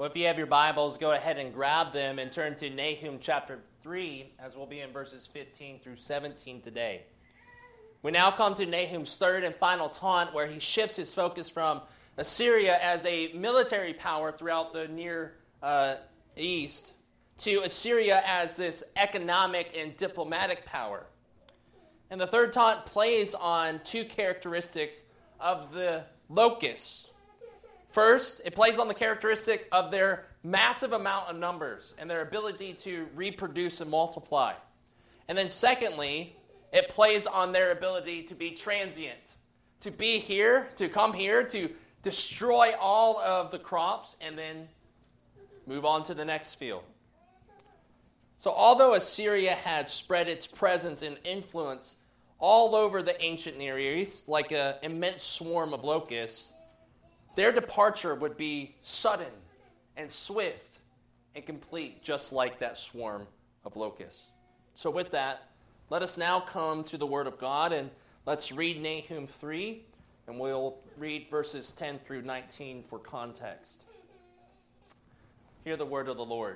Well, if you have your Bibles, go ahead and grab them and turn to Nahum chapter 3, as we'll be in verses 15 through 17 today. We now come to Nahum's third and final taunt, where he shifts his focus from Assyria as a military power throughout the Near East to Assyria as this economic and diplomatic power. And the third taunt plays on two characteristics of the locusts. First, it plays on the characteristic of their massive amount of numbers and their ability to reproduce and multiply. And then secondly, it plays on their ability to be transient, to be here, to come here, to destroy all of the crops and then move on to the next field. So although Assyria had spread its presence and influence all over the ancient Near East, like an immense swarm of locusts, their departure would be sudden and swift and complete, just like that swarm of locusts. So with that, let us now come to the Word of God, and let's read Nahum 3, and we'll read verses 10 through 19 for context. Hear the word of the Lord.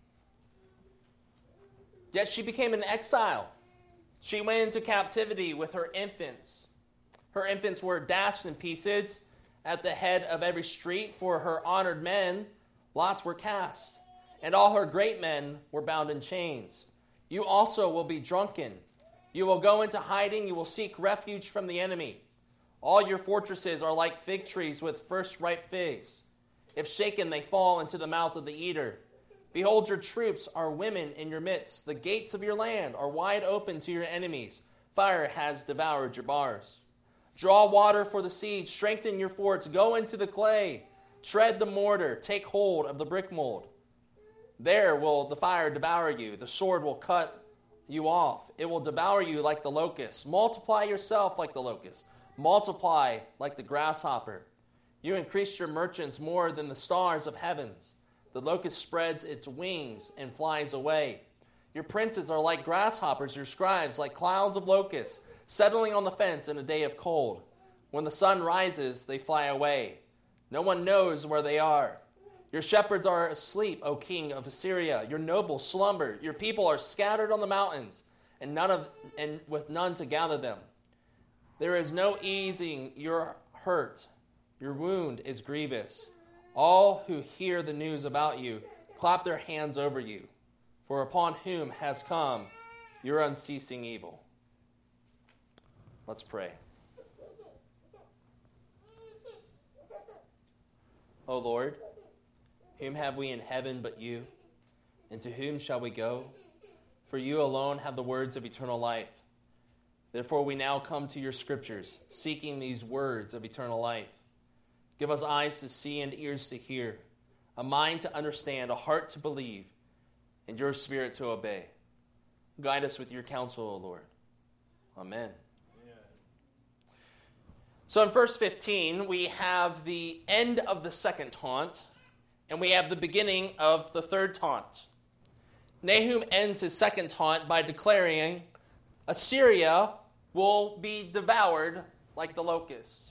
Yet she became an exile. She went into captivity with her infants. Her infants were dashed in pieces at the head of every street. For her honored men, lots were cast, and all her great men were bound in chains. You also will be drunken. You will go into hiding. You will seek refuge from the enemy. All your fortresses are like fig trees with first ripe figs. If shaken, they fall into the mouth of the eater. Behold, your troops are women in your midst. The gates of your land are wide open to your enemies. Fire has devoured your bars. Draw water for the siege. Strengthen your forts. Go into the clay. Tread the mortar. Take hold of the brick mold. There will the fire devour you. The sword will cut you off. It will devour you like the locust. Multiply yourself like the locust. Multiply like the grasshopper. You increase your merchants more than the stars of heavens. The locust spreads its wings and flies away. Your princes are like grasshoppers, your scribes like clouds of locusts, settling on the fence in a day of cold. When the sun rises, they fly away. No one knows where they are. Your shepherds are asleep, O king of Assyria. Your nobles slumber. Your people are scattered on the mountains, and with none to gather them. There is no easing your hurt. Your wound is grievous. All who hear the news about you clap their hands over you, for upon whom has come your unceasing evil. Let's pray. O Lord, whom have we in heaven but you? And to whom shall we go? For you alone have the words of eternal life. Therefore we now come to your scriptures, seeking these words of eternal life. Give us eyes to see and ears to hear, a mind to understand, a heart to believe, and your spirit to obey. Guide us with your counsel, O Lord. Amen. So in verse 15, we have the end of the second taunt, and we have the beginning of the third taunt. Nahum ends his second taunt by declaring Assyria will be devoured like the locusts.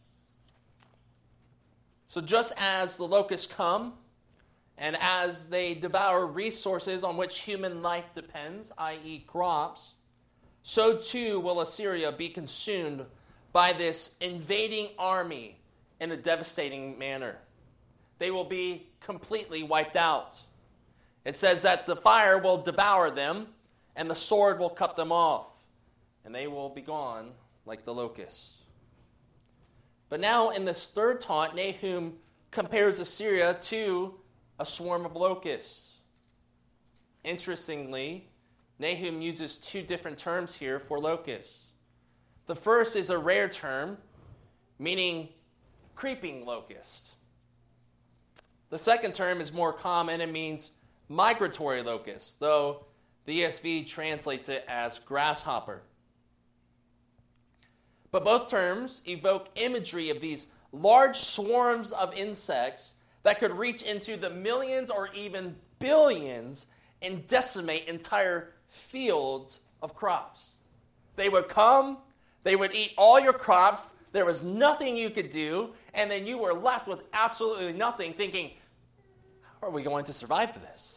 So just as the locusts come, and as they devour resources on which human life depends, i.e. crops, so too will Assyria be consumed by this invading army in a devastating manner. They will be completely wiped out. It says that the fire will devour them, and the sword will cut them off, and they will be gone like the locusts. But now in this third taunt, Nahum compares Assyria to a swarm of locusts. Interestingly, Nahum uses two different terms here for locusts. The first is a rare term, meaning creeping locust. The second term is more common and means migratory locust, though the ESV translates it as grasshopper. But both terms evoke imagery of these large swarms of insects that could reach into the millions or even billions and decimate entire fields of crops. They would come, they would eat all your crops, there was nothing you could do, and then you were left with absolutely nothing, thinking, are we going to survive this?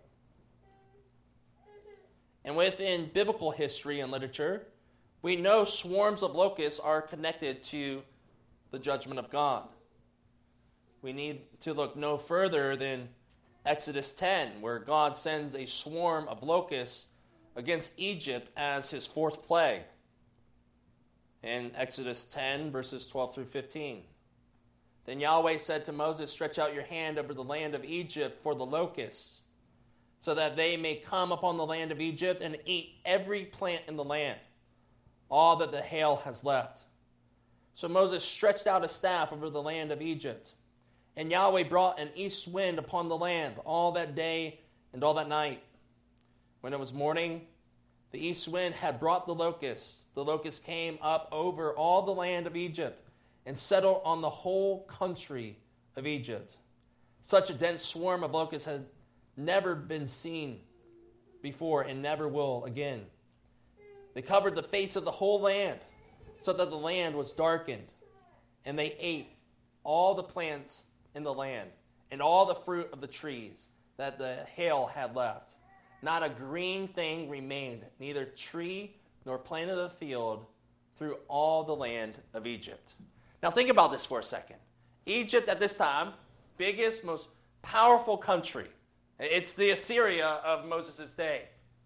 And within biblical history and literature, we know swarms of locusts are connected to the judgment of God. We need to look no further than Exodus 10, where God sends a swarm of locusts against Egypt as his fourth plague. In Exodus 10, verses 12 through 15. Then Yahweh said to Moses, "Stretch out your hand over the land of Egypt for the locusts, so that they may come upon the land of Egypt and eat every plant in the land, all that the hail has left." So Moses stretched out a staff over the land of Egypt, and Yahweh brought an east wind upon the land all that day and all that night. When it was morning, the east wind had brought the locusts. The locusts came up over all the land of Egypt and settled on the whole country of Egypt. Such a dense swarm of locusts had never been seen before and never will again. They covered the face of the whole land so that the land was darkened, and they ate all the plants in the land and all the fruit of the trees that the hail had left. Not a green thing remained, neither tree nor plant of the field, through all the land of Egypt. Now think about this for a second. Egypt at this time, biggest, most powerful country. It's the Assyria of Moses' day.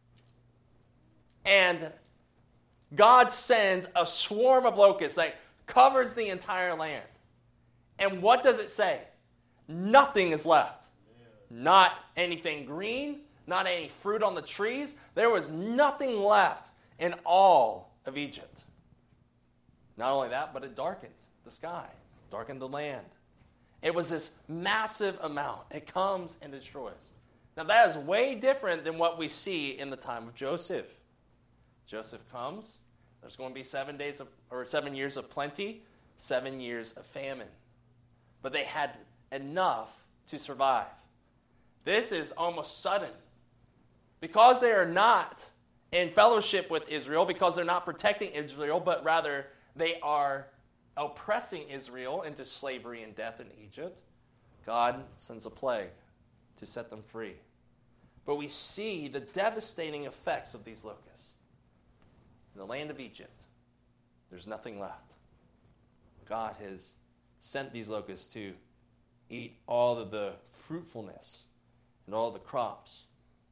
And God sends a swarm of locusts that covers the entire land. And what does it say? Nothing is left. Not anything green, not any fruit on the trees. There was nothing left in all of Egypt. Not only that, but it darkened the sky, darkened the land. It was this massive amount. It comes and destroys. Now that is way different than what we see in the time of Joseph. Joseph comes. There's going to be 7 years of plenty, 7 years of famine. But they had enough to survive. This is almost sudden. Because they are not in fellowship with Israel, because they're not protecting Israel, but rather they are oppressing Israel into slavery and death in Egypt, God sends a plague to set them free. But we see the devastating effects of these locusts. In the land of Egypt, there's nothing left. God has sent these locusts to eat all of the fruitfulness and all the crops.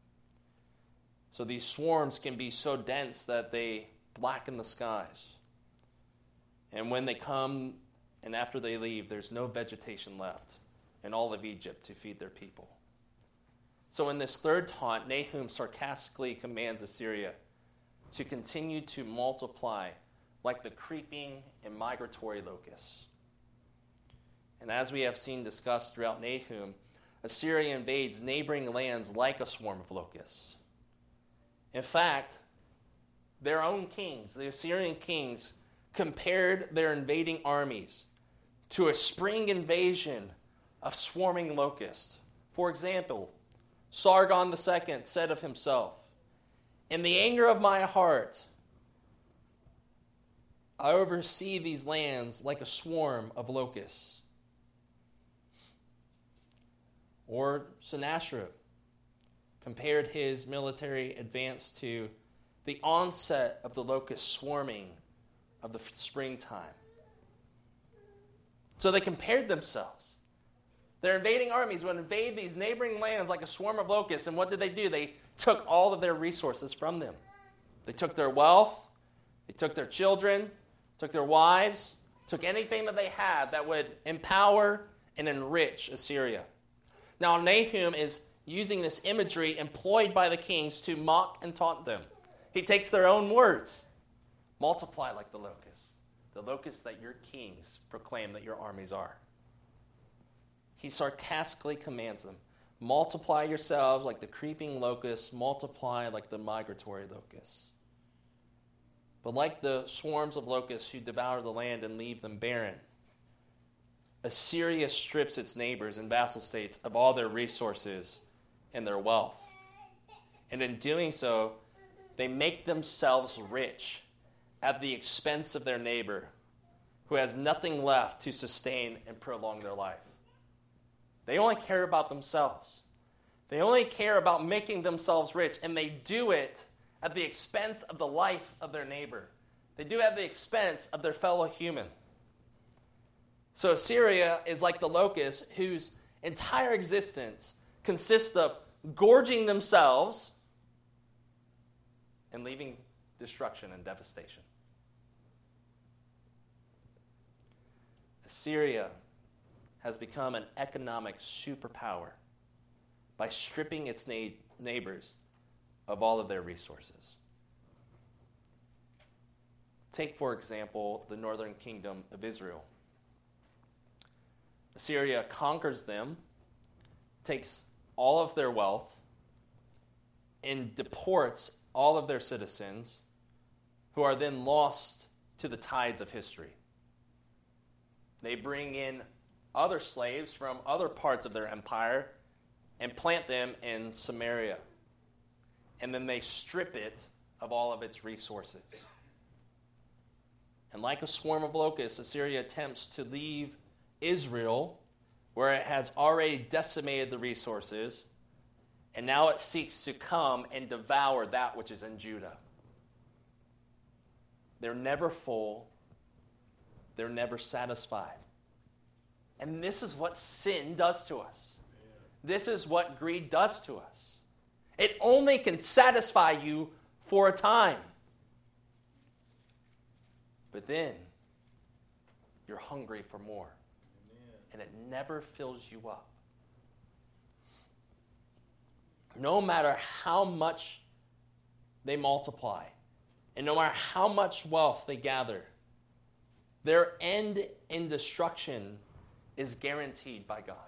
So these swarms can be so dense that they blacken the skies. And when they come and after they leave, there's no vegetation left in all of Egypt to feed their people. So in this third taunt, Nahum sarcastically commands Assyria to continue to multiply like the creeping and migratory locusts. And as we have seen discussed throughout Nahum, Assyria invades neighboring lands like a swarm of locusts. In fact, their own kings, the Assyrian kings, compared their invading armies to a spring invasion of swarming locusts. For example, Sargon II said of himself, "In the anger of my heart, I oversee these lands like a swarm of locusts." Or Sennacherib compared his military advance to the onset of the locust swarming of the springtime. So they compared themselves. Their invading armies would invade these neighboring lands like a swarm of locusts, and what did they do? They took all of their resources from them. They took their wealth, they took their children, took their wives, took anything that they had that would empower and enrich Assyria. Now Nahum is using this imagery employed by the kings to mock and taunt them. He takes their own words. Multiply like the locusts that your kings proclaim that your armies are. He sarcastically commands them, multiply yourselves like the creeping locusts, multiply like the migratory locusts. But like the swarms of locusts who devour the land and leave them barren, Assyria strips its neighbors and vassal states of all their resources and their wealth. And in doing so, they make themselves rich at the expense of their neighbor, who has nothing left to sustain and prolong their life. They only care about themselves. They only care about making themselves rich, and they do it at the expense of the life of their neighbor. They do it at the expense of their fellow human. So Assyria is like the locust whose entire existence consists of gorging themselves and leaving destruction and devastation. Assyria has become an economic superpower by stripping its neighbors of all of their resources. Take, for example, the northern kingdom of Israel. Assyria conquers them, takes all of their wealth, and deports all of their citizens, who are then lost to the tides of history. They bring in other slaves from other parts of their empire and plant them in Samaria. And then they strip it of all of its resources. And like a swarm of locusts, Assyria attempts to leave Israel, where it has already decimated the resources, and now it seeks to come and devour that which is in Judah. They're never full. They're never satisfied. And this is what sin does to us. This is what greed does to us. It only can satisfy you for a time. But then, you're hungry for more. Amen. And it never fills you up. No matter how much they multiply, and no matter how much wealth they gather, their end in destruction is guaranteed by God.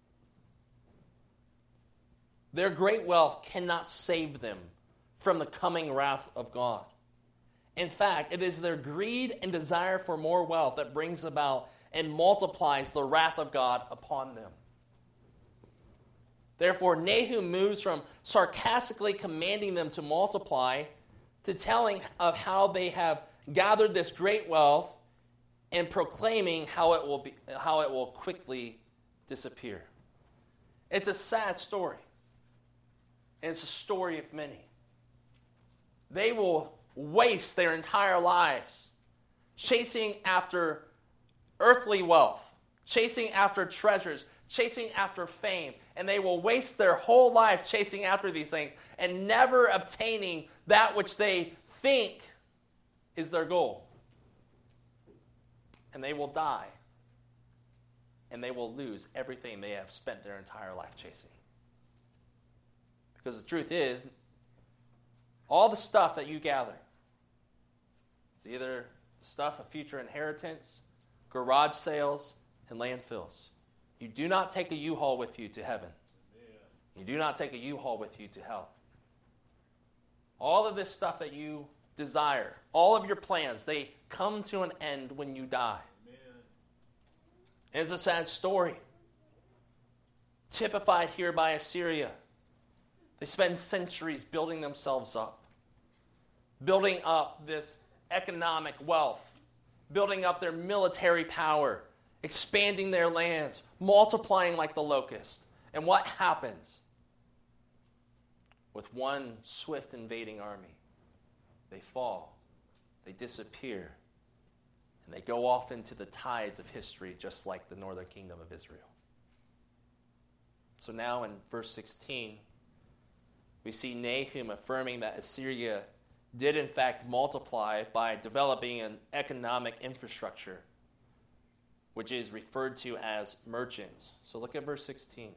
Their great wealth cannot save them from the coming wrath of God. In fact, it is their greed and desire for more wealth that brings about and multiplies the wrath of God upon them. Therefore, Nahum moves from sarcastically commanding them to multiply to telling of how they have gathered this great wealth and proclaiming how it will quickly disappear. It's a sad story. And it's a story of many. They will waste their entire lives chasing after earthly wealth, chasing after treasures, chasing after fame, and they will waste their whole life chasing after these things and never obtaining that which they think is their goal. And they will die, and they will lose everything they have spent their entire life chasing. Because the truth is, all the stuff that you gather, it's either stuff of future inheritance, garage sales, and landfills. You do not take a U-Haul with you to heaven. You do not take a U-Haul with you to hell. All of this stuff that you desire, all of your plans, they come to an end when you die. And it's a sad story. Typified here by Assyria. They spend centuries building themselves up. Building up this economic wealth. Building up their military power. Expanding their lands. Multiplying like the locust. And what happens? With one swift invading army, they fall. They disappear. And they go off into the tides of history just like the northern kingdom of Israel. So now in verse 16, we see Nahum affirming that Assyria did in fact multiply by developing an economic infrastructure, which is referred to as merchants. So look at verse 16.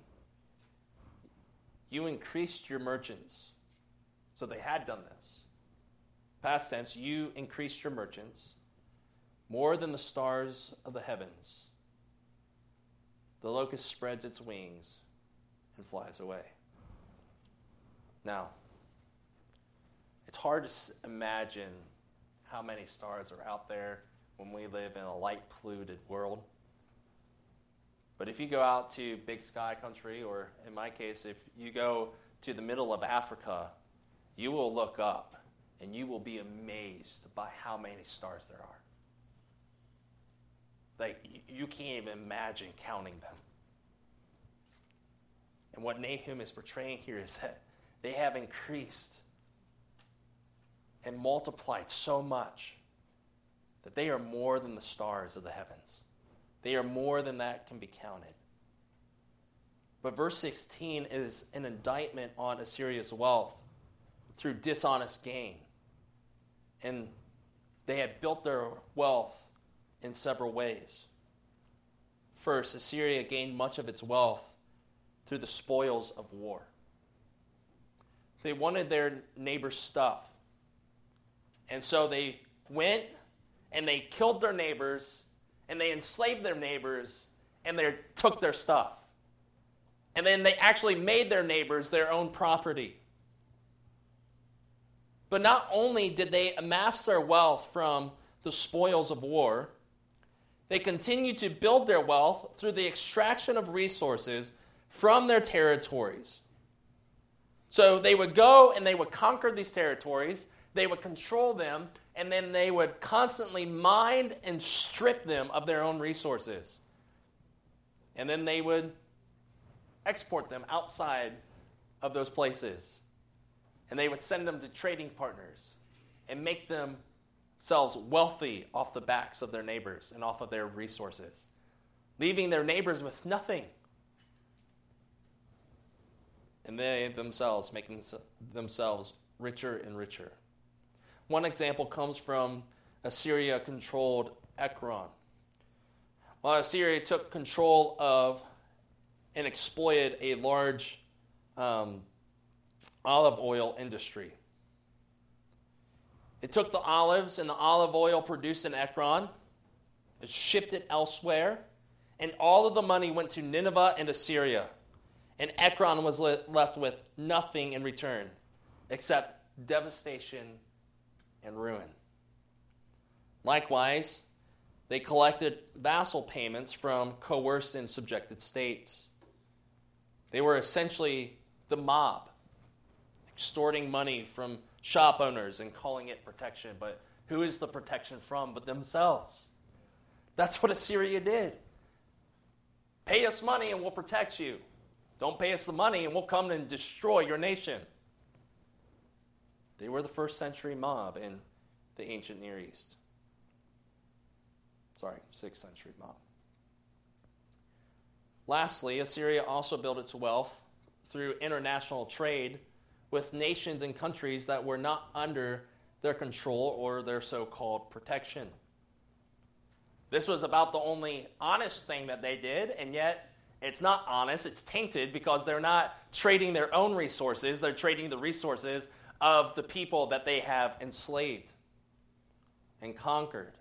You increased your merchants. So they had done this. Past tense, you increased your merchants more than the stars of the heavens. The locust spreads its wings and flies away. Now, it's hard to imagine how many stars are out there when we live in a light-polluted world. But if you go out to big sky country, or in my case, if you go to the middle of Africa, you will look up and you will be amazed by how many stars there are. Like, you can't even imagine counting them. And what Nahum is portraying here is that they have increased and multiplied so much that they are more than the stars of the heavens. They are more than that can be counted. But verse 16 is an indictment on Assyria's wealth through dishonest gain. And they had built their wealth in several ways. First, Assyria gained much of its wealth through the spoils of war. They wanted their neighbor's stuff. And so they went and they killed their neighbors and they enslaved their neighbors and they took their stuff. And then they actually made their neighbors their own property. But not only did they amass their wealth from the spoils of war, they continued to build their wealth through the extraction of resources from their territories. So they would go and they would conquer these territories, they would control them, and then they would constantly mine and strip them of their own resources. And then they would export them outside of those places. And they would send them to trading partners and make themselves wealthy off the backs of their neighbors and off of their resources, leaving their neighbors with nothing. And they themselves making themselves richer and richer. One example comes from Assyria-controlled Ekron. While Assyria took control of and exploited a large olive oil industry. It took the olives and the olive oil produced in Ekron, it shipped it elsewhere, and all of the money went to Nineveh and Assyria. And Ekron was left with nothing in return except devastation and ruin. Likewise, they collected vassal payments from coerced and subjected states. They were essentially the mob, extorting money from shop owners and calling it protection. But who is the protection from but themselves? That's what Assyria did. Pay us money and we'll protect you. Don't pay us the money and we'll come and destroy your nation. They were the first century mob in the ancient Near East. 6th century mob. Lastly, Assyria also built its wealth through international trade with nations and countries that were not under their control or their so-called protection. This was about the only honest thing that they did, and yet it's not honest, it's tainted because they're not trading their own resources, they're trading the resources of the people that they have enslaved and conquered.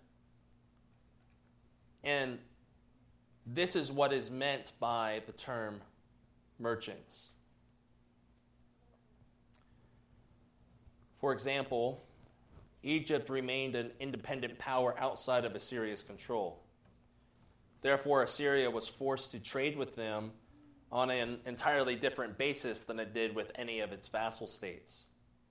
And this is what is meant by the term merchants. For example, Egypt remained an independent power outside of Assyria's control. Therefore, Assyria was forced to trade with them on an entirely different basis than it did with any of its vassal states.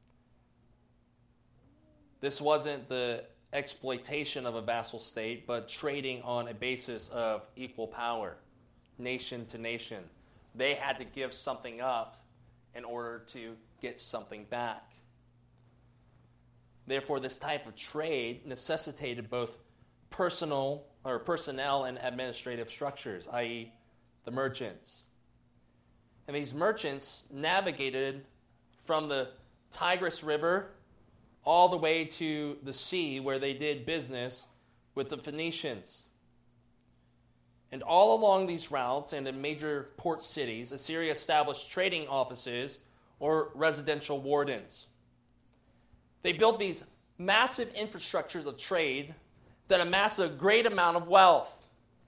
This wasn't the exploitation of a vassal state, but trading on a basis of equal power, nation to nation. They had to give something up in order to get something back. Therefore, this type of trade necessitated both personnel and administrative structures, i.e., the merchants. And these merchants navigated from the Tigris River all the way to the sea where they did business with the Phoenicians. And all along these routes and in major port cities, Assyria established trading offices or residential wardens. They built these massive infrastructures of trade that amass a great amount of wealth.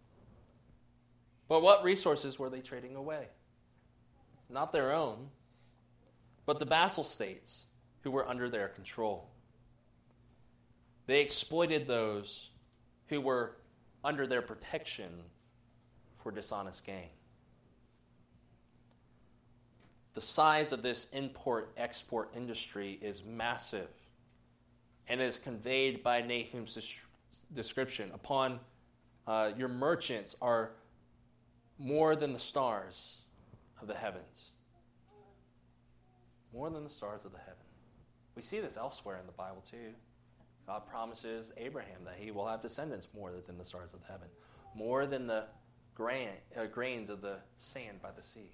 But what resources were they trading away? Not their own, but the vassal states who were under their control. They exploited those who were under their protection for dishonest gain. The size of this import-export industry is massive and is conveyed by Nahum's description. Your merchants are more than the stars of the heavens. More than the stars of the heaven. We see this elsewhere in the Bible too. God promises Abraham that he will have descendants more than the stars of heaven, more than the grains of the sand by the sea.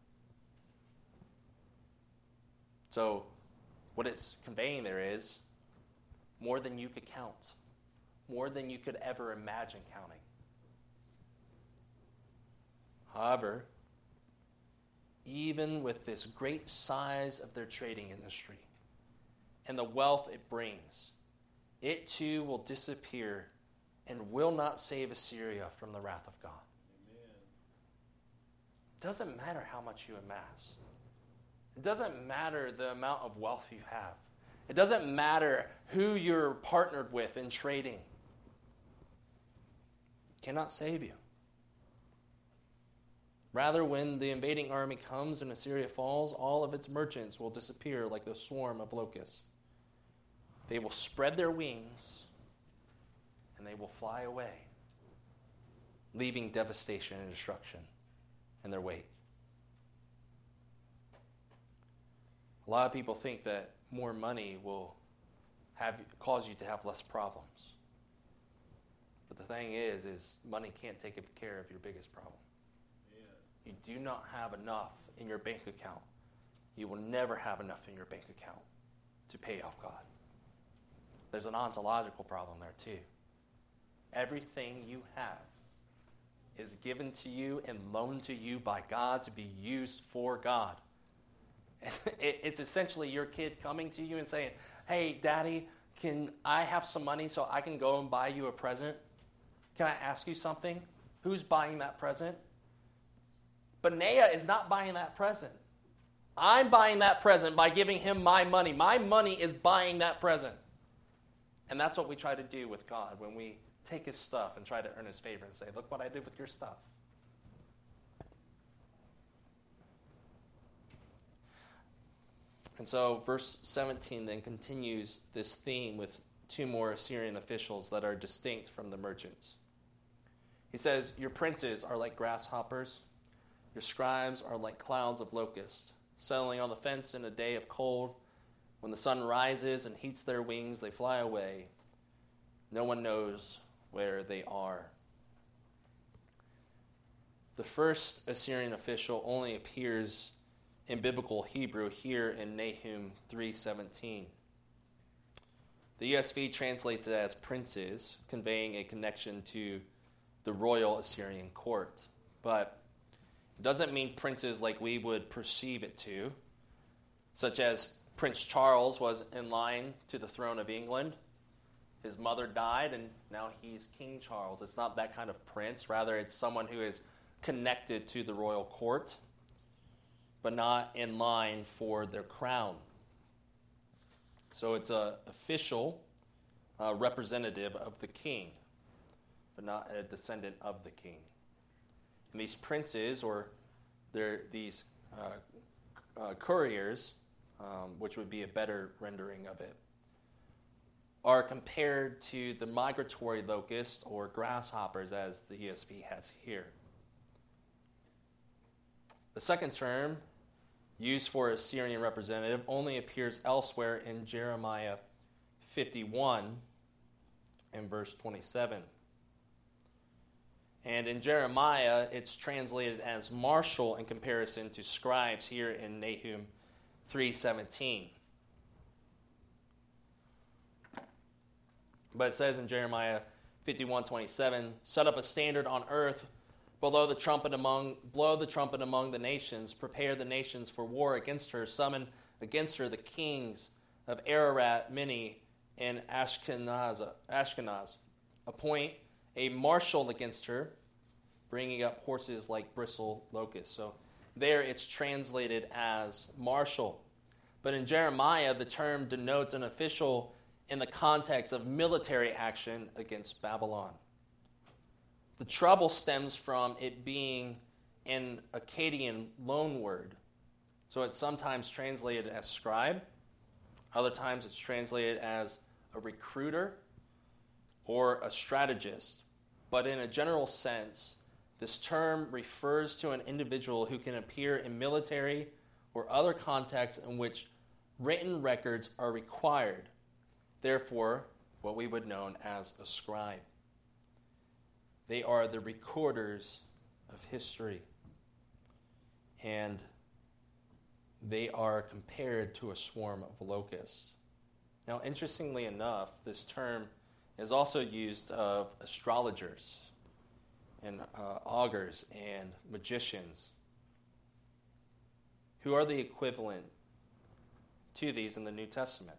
So what it's conveying there is more than you could count, more than you could ever imagine counting. However, even with this great size of their trading industry and the wealth it brings, it too will disappear and will not save Assyria from the wrath of God. Amen. It doesn't matter how much you amass. It doesn't matter the amount of wealth you have. It doesn't matter who you're partnered with in trading. It cannot save you. Rather, when the invading army comes and Assyria falls, all of its merchants will disappear like a swarm of locusts. They will spread their wings and they will fly away, leaving devastation and destruction in their wake. A lot of people think that more money will cause you to have less problems. But the thing is money can't take care of your biggest problem. You do not have enough in your bank account. You will never have enough in your bank account to pay off God. There's an ontological problem there too. Everything you have is given to you and loaned to you by God to be used for God. It's essentially your kid coming to you and saying, "Hey, Daddy, can I have some money so I can go and buy you a present? Can I ask you something? Who's buying that present?" Benaiah is not buying that present. I'm buying that present by giving him my money. My money is buying that present. And that's what we try to do with God when we take his stuff and try to earn his favor and say, "Look what I did with your stuff." And so verse 17 then continues this theme with two more Assyrian officials that are distinct from the merchants. He says, "Your princes are like grasshoppers. Your scribes are like clouds of locusts, settling on the fence in a day of cold. When the sun rises and heats their wings, they fly away. No one knows where they are." The first Assyrian official only appears in biblical Hebrew here in Nahum 3:17. The ESV translates it as princes, conveying a connection to the royal Assyrian court. But it doesn't mean princes like we would perceive it to, such as Prince Charles was in line to the throne of England. His mother died, and now he's King Charles. It's not that kind of prince. Rather, it's someone who is connected to the royal court, but not in line for their crown. So it's an official representative of the king, but not a descendant of the king. And these princes, or these couriers, which would be a better rendering of it, are compared to the migratory locusts or grasshoppers, as the ESV has here. The second term, used for a Assyrian representative, only appears elsewhere in Jeremiah 51 and verse 27. And in Jeremiah, it's translated as marshal in comparison to scribes here in Nahum 3:17. But it says in Jeremiah 51:27, "Set up a standard on earth, blow the trumpet among the nations, prepare the nations for war against her, summon against her the kings of Ararat, Minni, and Ashkenaz. Appoint a marshal against her, bringing up horses like bristle locusts." So there it's translated as marshal. But in Jeremiah, the term denotes an official in the context of military action against Babylon. The trouble stems from it being an Akkadian loanword. So it's sometimes translated as scribe. Other times it's translated as a recruiter or a strategist. But in a general sense, This term refers to an individual who can appear in military or other contexts in which written records are required. Therefore, what we would know as a scribe. They are the recorders of history. And they are compared to a swarm of locusts. Now, interestingly enough, this term is also used of astrologers and augurs and magicians, who are the equivalent to these in the New Testament.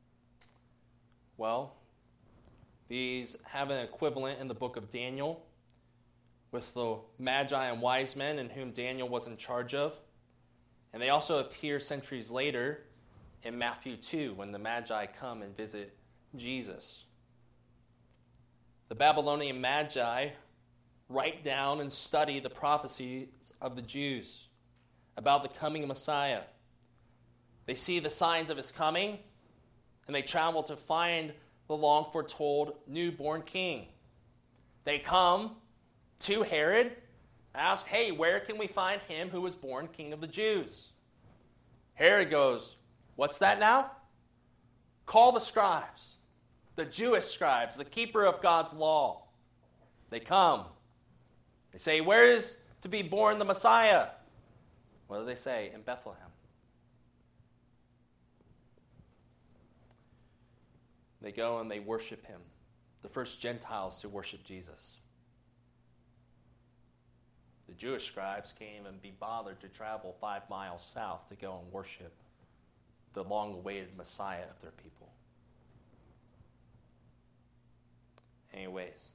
Well, these have an equivalent in the book of Daniel with the Magi and wise men in whom Daniel was in charge of. And they also appear centuries later in Matthew 2 when the Magi come and visit Jesus. The Babylonian Magi write down and study the prophecies of the Jews about the coming Messiah. They see the signs of his coming, and they travel to find the long foretold newborn king. They come to Herod, ask, hey, where can we find him who was born king of the Jews? Herod goes, what's that now? Call the scribes, the Jewish scribes, the keeper of God's law. They come. They say, where is to be born the Messiah? What do they say? In Bethlehem. They go and they worship him, the first Gentiles to worship Jesus. The Jewish scribes came and be bothered to travel 5 miles south to go and worship the long-awaited Messiah of their people. Anyways,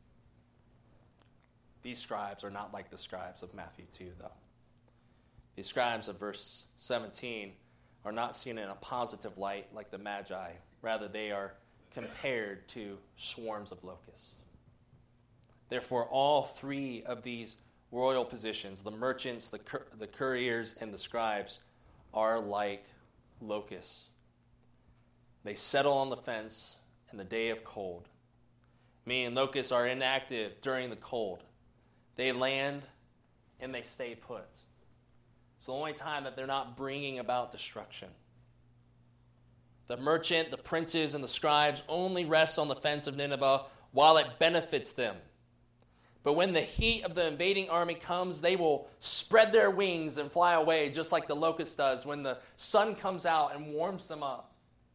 these scribes are not like the scribes of Matthew 2, though. These scribes of verse 17 are not seen in a positive light like the Magi. Rather, they are compared to swarms of locusts. Therefore, all 3 of these royal positions, the merchants, the couriers, and the scribes, are like locusts. They settle on the fence in the day of cold, meaning locusts are inactive during the cold. They land and they stay put. It's the only time that they're not bringing about destruction. The merchant, the princes, and the scribes only rest on the fence of Nineveh while it benefits them. But when the heat of the invading army comes, they will spread their wings and fly away, just like the locust does when the sun comes out and warms them up.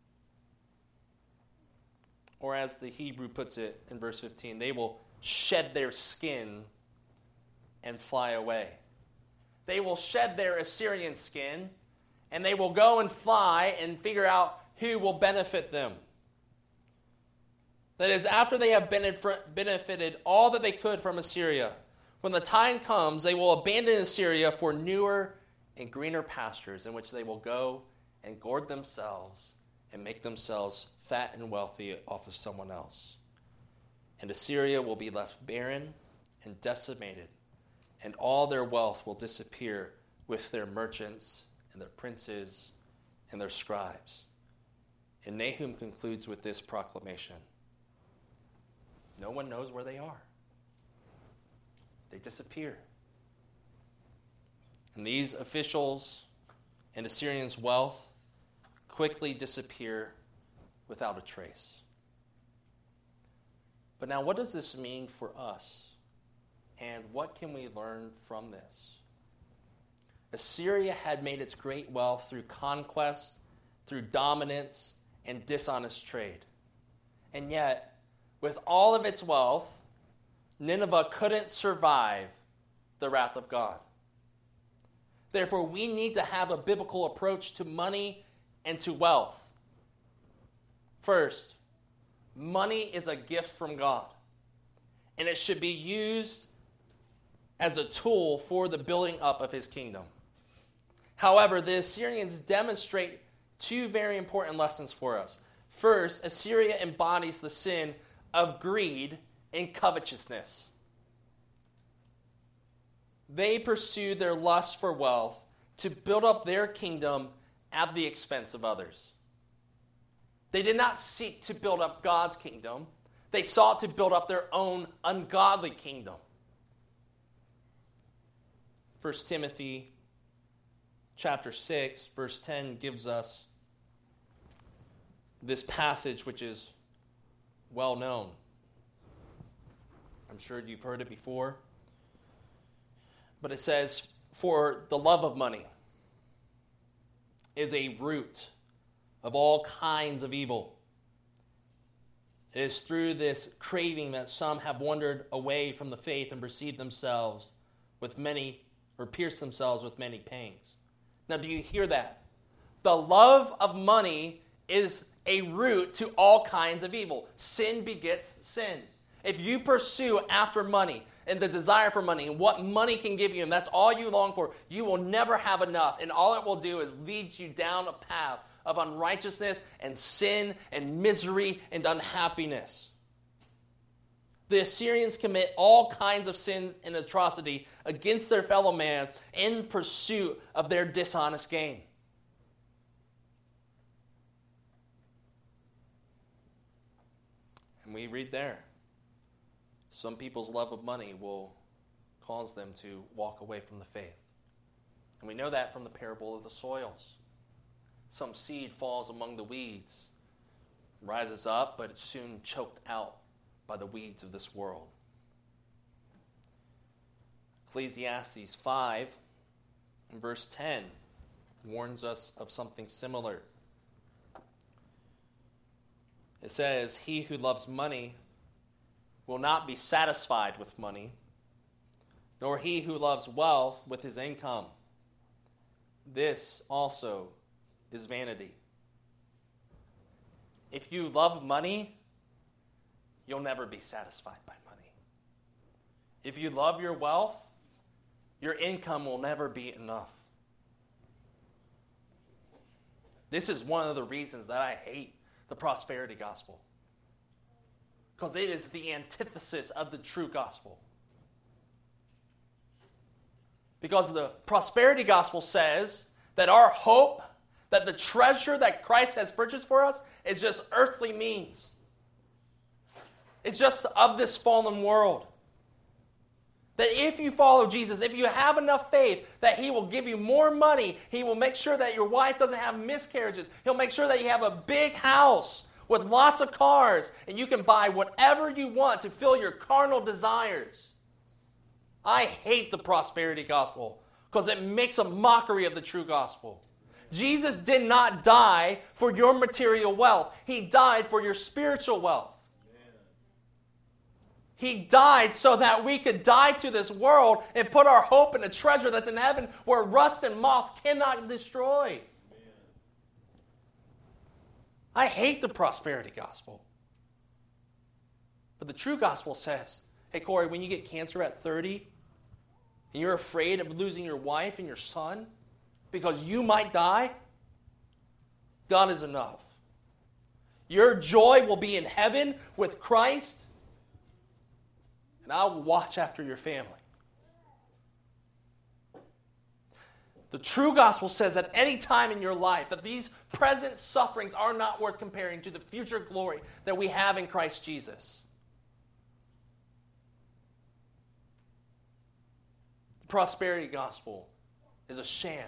Or as the Hebrew puts it in verse 15, they will shed their skin and fly away. They will shed their Assyrian skin, and they will go and fly and figure out who will benefit them. That is, after they have benefited all that they could from Assyria, when the time comes, they will abandon Assyria for newer and greener pastures in which they will go and gourd themselves and make themselves fat and wealthy off of someone else. And Assyria will be left barren and decimated, and all their wealth will disappear with their merchants and their princes and their scribes. And Nahum concludes with this proclamation. No one knows where they are. They disappear. And these officials and Assyrians' wealth quickly disappear without a trace. But now, what does this mean for us? And what can we learn from this? Assyria had made its great wealth through conquest, through dominance, and dishonest trade. And yet, with all of its wealth, Nineveh couldn't survive the wrath of God. Therefore, we need to have a biblical approach to money and to wealth. First, money is a gift from God, and it should be used as a tool for the building up of his kingdom. However, the Assyrians demonstrate 2 very important lessons for us. First, Assyria embodies the sin of greed and covetousness. They pursued their lust for wealth to build up their kingdom at the expense of others. They did not seek to build up God's kingdom. They sought to build up their own ungodly kingdom. 1 Timothy chapter 6, verse 10 gives us this passage which is well known. I'm sure you've heard it before. But it says, "For the love of money is a root of all kinds of evil. It is through this craving that some have wandered away from the faith and pierced themselves with many pangs." Now, do you hear that? The love of money is a root to all kinds of evil. Sin begets sin. If you pursue after money and the desire for money and what money can give you, and that's all you long for, you will never have enough. And all it will do is lead you down a path of unrighteousness and sin and misery and unhappiness. The Assyrians commit all kinds of sins and atrocity against their fellow man in pursuit of their dishonest gain. And we read there, some people's love of money will cause them to walk away from the faith. And we know that from the parable of the soils. Some seed falls among the weeds, rises up, but it's soon choked out by the weeds of this world. Ecclesiastes 5, verse 10, warns us of something similar. It says, "He who loves money will not be satisfied with money, nor he who loves wealth with his income. This also is vanity." If you love money, you'll never be satisfied by money. If you love your wealth, your income will never be enough. This is one of the reasons that I hate the prosperity gospel, because it is the antithesis of the true gospel. Because the prosperity gospel says that our hope, that the treasure that Christ has purchased for us, is just earthly means. It's just of this fallen world. That if you follow Jesus, if you have enough faith, that He will give you more money. He will make sure that your wife doesn't have miscarriages. He'll make sure that you have a big house with lots of cars, and you can buy whatever you want to fill your carnal desires. I hate the prosperity gospel because it makes a mockery of the true gospel. Jesus did not die for your material wealth. He died for your spiritual wealth. He died so that we could die to this world and put our hope in a treasure that's in heaven where rust and moth cannot destroy. I hate the prosperity gospel. But the true gospel says, hey, Corey, when you get cancer at 30 and you're afraid of losing your wife and your son because you might die, God is enough. Your joy will be in heaven with Christ, and I will watch after your family. The true gospel says at any time in your life that these present sufferings are not worth comparing to the future glory that we have in Christ Jesus. The prosperity gospel is a sham.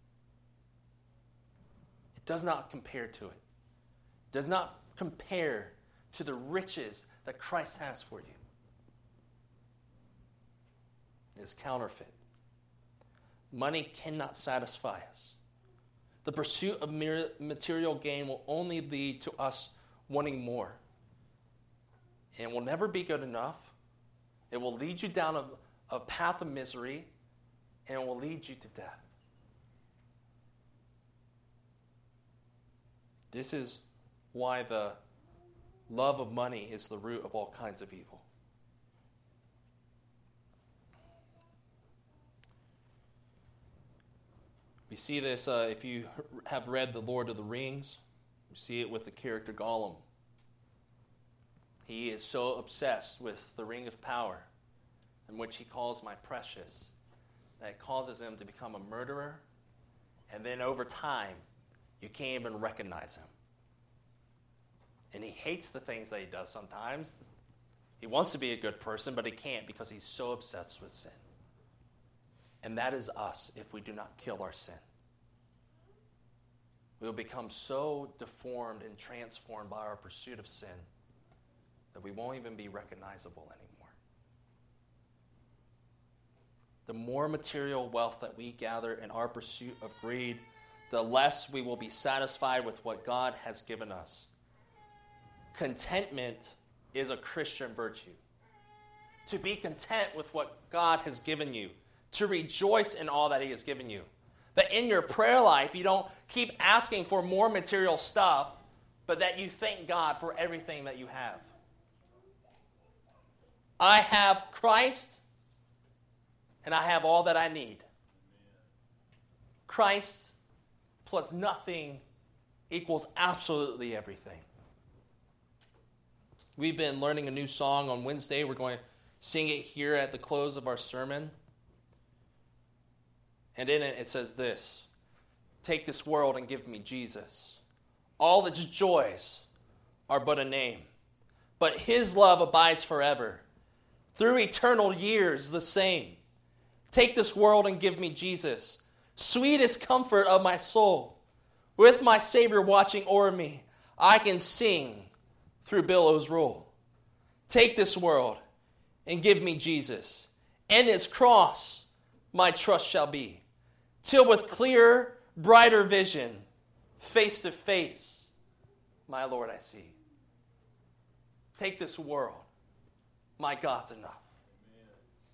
It does not compare to it. It does not compare to the riches that Christ has for you. It is counterfeit. Money cannot satisfy us. The pursuit of material gain will only lead to us wanting more. And it will never be good enough. It will lead you down a path of misery, and it will lead you to death. This is why the love of money is the root of all kinds of evil. We see this if you have read The Lord of the Rings. You see it with the character Gollum. He is so obsessed with the Ring of Power, in which he calls my precious, that it causes him to become a murderer, and then over time, you can't even recognize him. And he hates the things that he does sometimes. He wants to be a good person, but he can't because he's so obsessed with sin. And that is us if we do not kill our sin. We will become so deformed and transformed by our pursuit of sin that we won't even be recognizable anymore. The more material wealth that we gather in our pursuit of greed, the less we will be satisfied with what God has given us. Contentment is a Christian virtue. To be content with what God has given you. To rejoice in all that He has given you. That in your prayer life, you don't keep asking for more material stuff, but that you thank God for everything that you have. I have Christ, and I have all that I need. Christ plus nothing equals absolutely everything. We've been learning a new song on Wednesday. We're going to sing it here at the close of our sermon. And in it says this: take this world and give me Jesus. All its joys are but a name, but His love abides forever. Through eternal years the same. Take this world and give me Jesus. Sweetest comfort of my soul. With my Savior watching o'er me, I can sing through billows roll. Take this world and give me Jesus. And His cross my trust shall be. Till with clearer, brighter vision, face to face, my Lord I see. Take this world, my God's enough. Amen.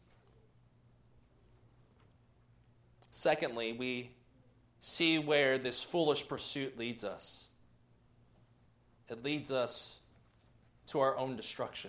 Secondly, we see where this foolish pursuit leads us. It leads us to our own destruction.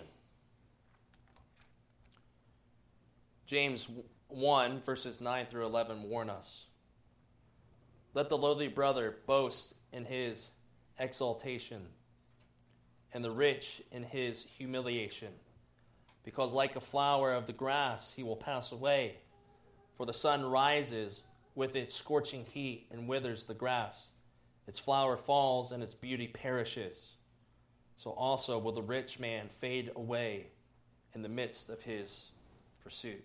James 1, verses 9 through 11 warn us. Let the lowly brother boast in his exaltation, and the rich in his humiliation. Because like a flower of the grass he will pass away. For the sun rises with its scorching heat and withers the grass. Its flower falls and its beauty perishes. So also will the rich man fade away in the midst of his pursuit.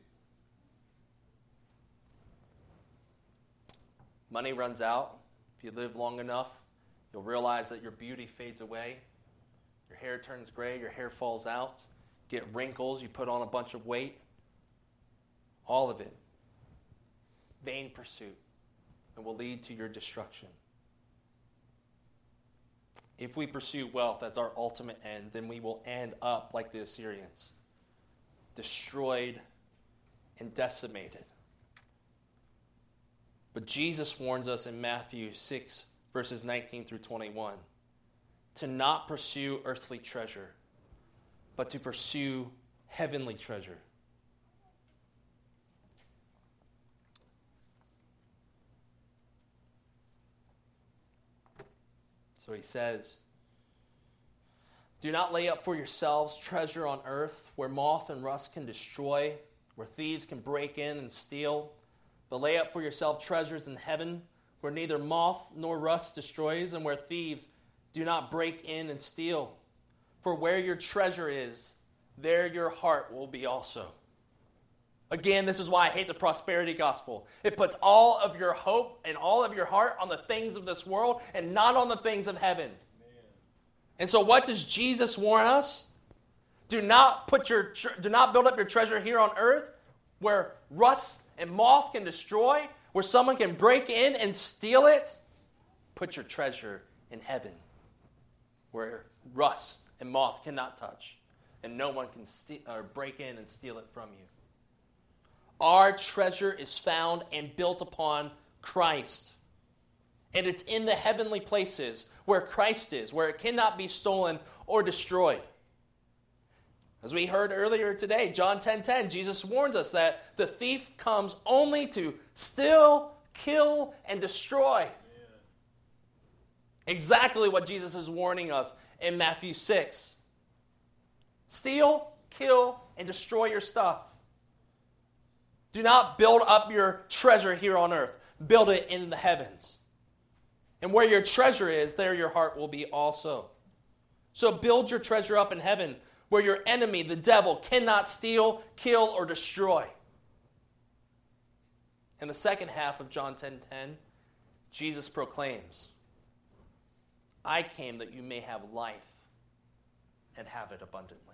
Money runs out. If you live long enough, you'll realize that your beauty fades away. Your hair turns gray, your hair falls out. Get wrinkles, you put on a bunch of weight. All of it. Vain pursuit. And will lead to your destruction. If we pursue wealth as our ultimate end, then we will end up like the Assyrians. Destroyed and decimated. But Jesus warns us in Matthew 6, verses 19 through 21, to not pursue earthly treasure, but to pursue heavenly treasure. So he says, do not lay up for yourselves treasure on earth, where moth and rust can destroy, where thieves can break in and steal. But lay up for yourself treasures in heaven, where neither moth nor rust destroys, and where thieves do not break in and steal. For where your treasure is, there your heart will be also. Again, this is why I hate the prosperity gospel. It puts all of your hope and all of your heart on the things of this world and not on the things of heaven. Amen. And so what does Jesus warn us? Do not build up your treasure here on earth, where rust and moth can destroy, where someone can break in and steal it. Put your treasure in heaven, where rust and moth cannot touch, and no one can break in and steal it from you. Our treasure is found and built upon Christ. And it's in the heavenly places where Christ is, where it cannot be stolen or destroyed. As we heard earlier today, John 10:10, Jesus warns us that the thief comes only to steal, kill, and destroy. Yeah. Exactly what Jesus is warning us in Matthew 6. Steal, kill, and destroy your stuff. Do not build up your treasure here on earth. Build it in the heavens. And where your treasure is, there your heart will be also. So build your treasure up in heaven, where your enemy, the devil, cannot steal, kill, or destroy. In the second half of John 10:10, Jesus proclaims, I came that you may have life and have it abundantly.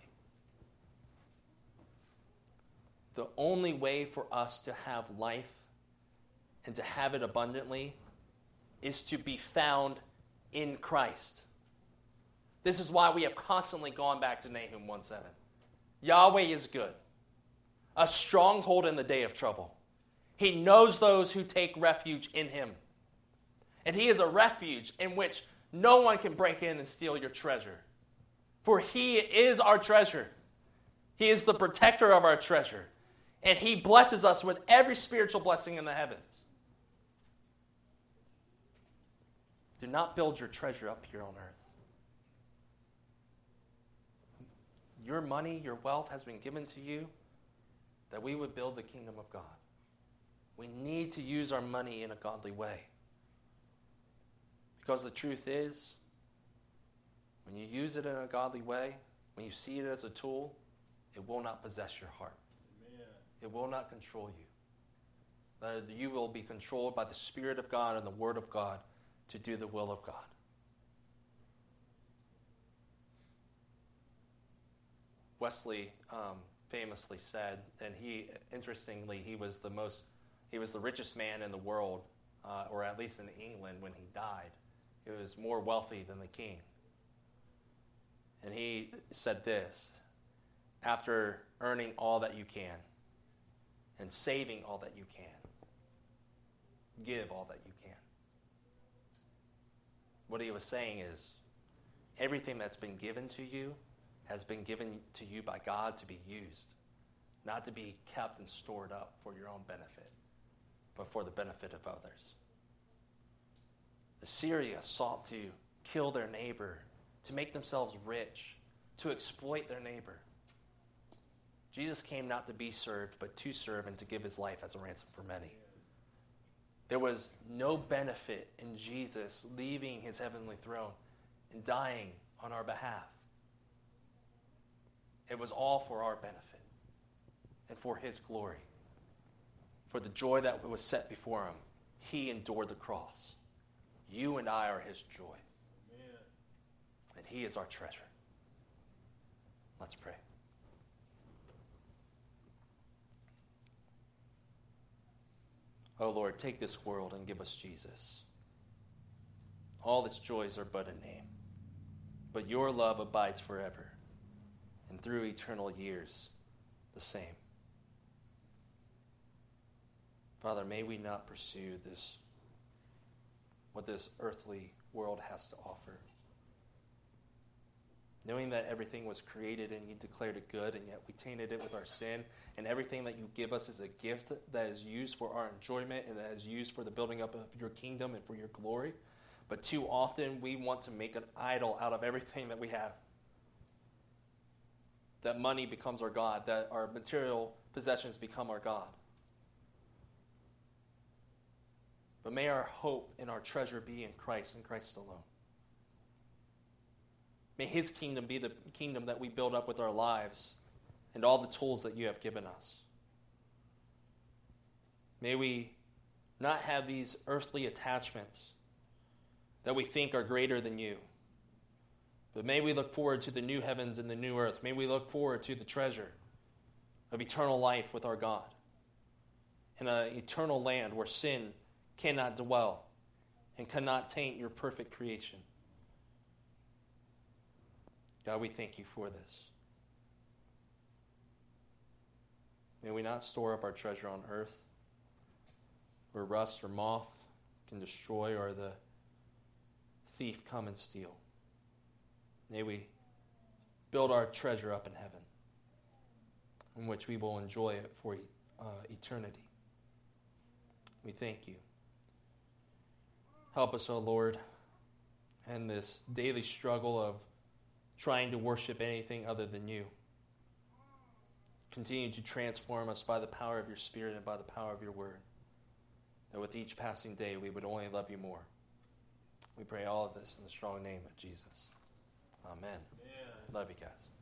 The only way for us to have life and to have it abundantly is to be found in Christ. This is why we have constantly gone back to Nahum 1:7. Yahweh is good, a stronghold in the day of trouble. He knows those who take refuge in him. And he is a refuge in which no one can break in and steal your treasure. For he is our treasure. He is the protector of our treasure. And he blesses us with every spiritual blessing in the heavens. Do not build your treasure up here on earth. Your money, your wealth has been given to you that we would build the kingdom of God. We need to use our money in a godly way. Because the truth is, when you use it in a godly way, when you see it as a tool, it will not possess your heart. Amen. It will not control you. You will be controlled by the Spirit of God and the Word of God to do the will of God. Wesley famously said, and interestingly, he was the richest man in the world, or at least in England when he died. He was more wealthy than the king. And he said this, after earning all that you can and saving all that you can, give all that you can. What he was saying is, everything that's been given to you has been given to you by God to be used, not to be kept and stored up for your own benefit, but for the benefit of others. Assyria sought to kill their neighbor, to make themselves rich, to exploit their neighbor. Jesus came not to be served, but to serve and to give his life as a ransom for many. There was no benefit in Jesus leaving his heavenly throne and dying on our behalf. It was all for our benefit and for his glory. For the joy that was set before him, he endured the cross. You and I are his joy. Amen. And he is our treasure. Let's pray. Oh Lord, take this world and give us Jesus. All its joys are but a name, but your love abides forever, and through eternal years the same. Father, may we not pursue what this earthly world has to offer. Knowing that everything was created and you declared it good, and yet we tainted it with our sin, and everything that you give us is a gift that is used for our enjoyment and that is used for the building up of your kingdom and for your glory. But too often we want to make an idol out of everything that we have. That money becomes our God, that our material possessions become our God. But may our hope and our treasure be in Christ and Christ alone. May his kingdom be the kingdom that we build up with our lives and all the tools that you have given us. May we not have these earthly attachments that we think are greater than you. But may we look forward to the new heavens and the new earth. May we look forward to the treasure of eternal life with our God in an eternal land where sin cannot dwell and cannot taint your perfect creation. God, we thank you for this. May we not store up our treasure on earth where rust or moth can destroy or the thief come and steal. May we build our treasure up in heaven, in which we will enjoy it for eternity. We thank you. Help us, O Lord, in this daily struggle of trying to worship anything other than you. Continue to transform us by the power of your Spirit and by the power of your word, that with each passing day we would only love you more. We pray all of this in the strong name of Jesus. Amen. Love you guys.